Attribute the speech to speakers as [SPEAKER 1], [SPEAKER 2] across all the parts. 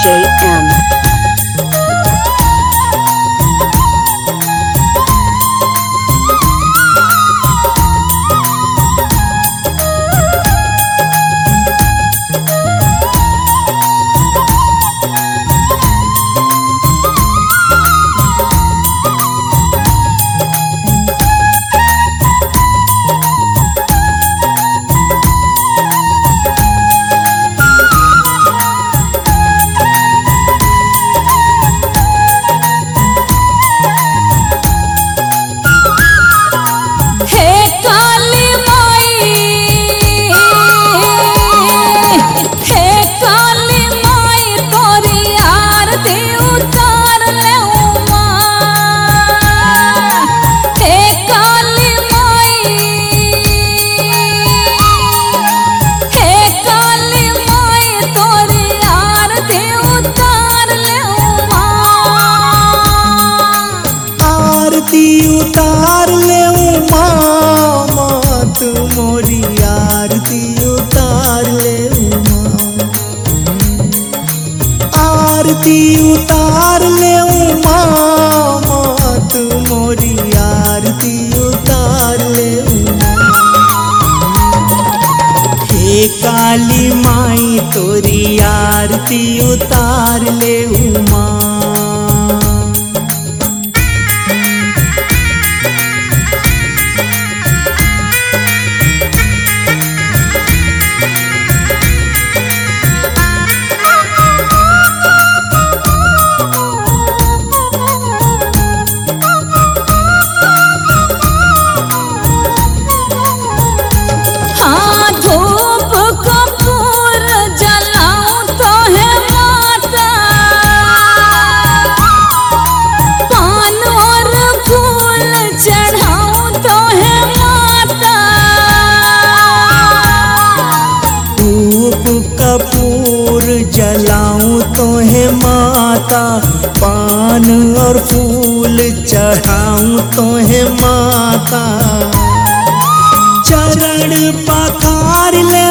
[SPEAKER 1] RJM.
[SPEAKER 2] उतार ले माँ तू मोरी आरती उतार ले आरती उतार ले माँ तू मोरी आरती उतार ले हे काली माई तोरी आरती उतार ले उमा। कपूर जलाऊं तो है माता, पान और फूल चढ़ाऊं तो है माता, चरण पखार ले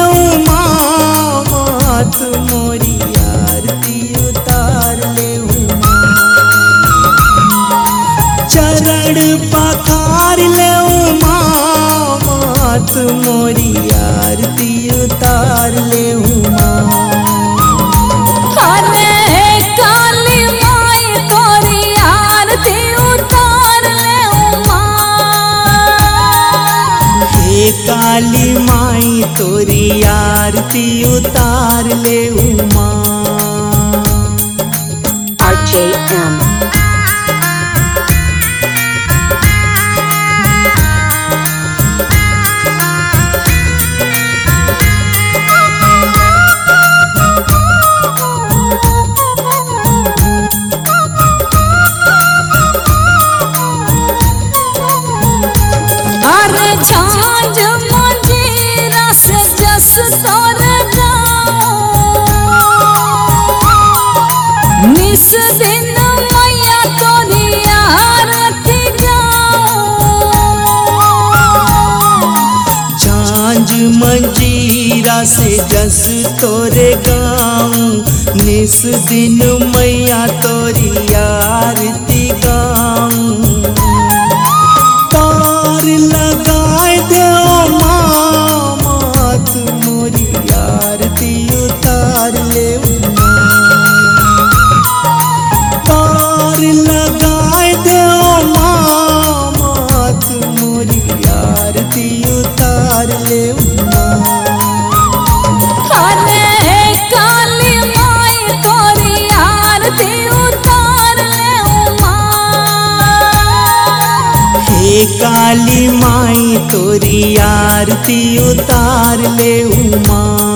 [SPEAKER 2] माँ तू मोरी आरती उतार ले चरण पखार ले माँ तू मोरी आरती उतार ले काली माई तोरी आरती उतार ले उमा।
[SPEAKER 1] RJM.
[SPEAKER 2] मंजीरा से जस तोरे गाऊं, निस दिन मैया तोरी आरती गाऊं, तार लगाए दे माँ तू मोरी आरती उतार ले तार लगाए दे माँ तू मोरी आरती उतार ले काली माई तोरी आरती उतार ले उमा।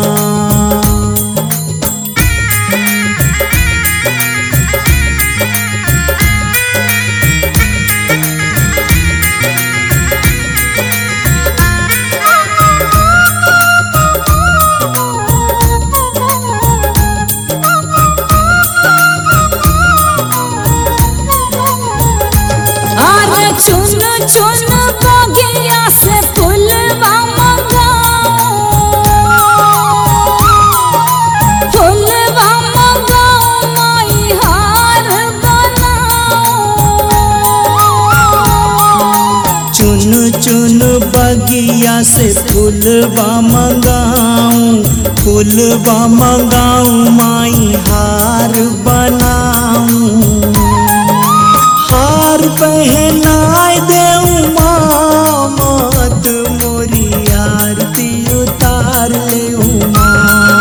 [SPEAKER 3] चुन चुन बगिया से फूलवा मंगाओ,
[SPEAKER 2] चुन बगिया से फूलबा मंगाऊं माई हार बनाऊं, हार पहनाए देऊं माँ, मत मोरी आरती उतार लेऊं माँ,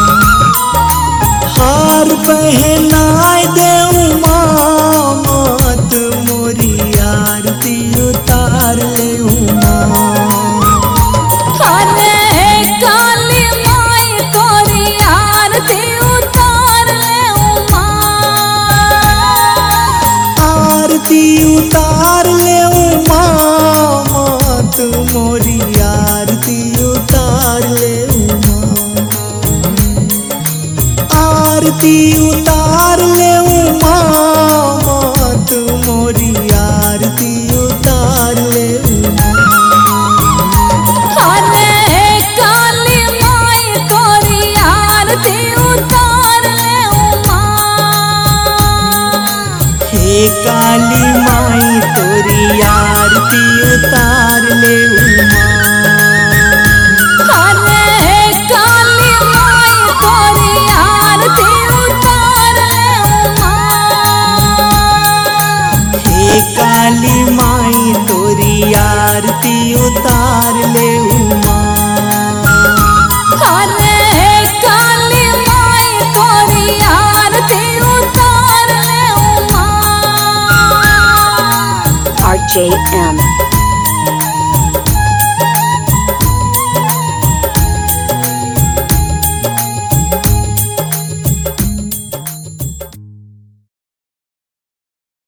[SPEAKER 2] हार पहनाए देऊं माँ, मत मोरी आरती उतार लेऊं माँ।
[SPEAKER 3] अरे काली माई तोरी आरती उतार लेऊं माँ,
[SPEAKER 2] आरती उतार लेऊं माँ, मत मोरी आरती उतार लेऊं माँ, आरती उतार लेऊं माँ, मत मोरी आरती उतार लेऊं माँ।
[SPEAKER 3] अरे काली माई तोरी आरती उतार लेऊं माँ,
[SPEAKER 2] हे काली माई तोरी आरती उतार लेऊं माँ,
[SPEAKER 3] अरे काली माई तोरी आरती उतार लेऊं माँ,
[SPEAKER 2] हे काली माई तोरी आरती उतार लेऊं माँ।
[SPEAKER 3] अरे काली माई तोरी आरती उतार लेऊं माँ।
[SPEAKER 1] RJM.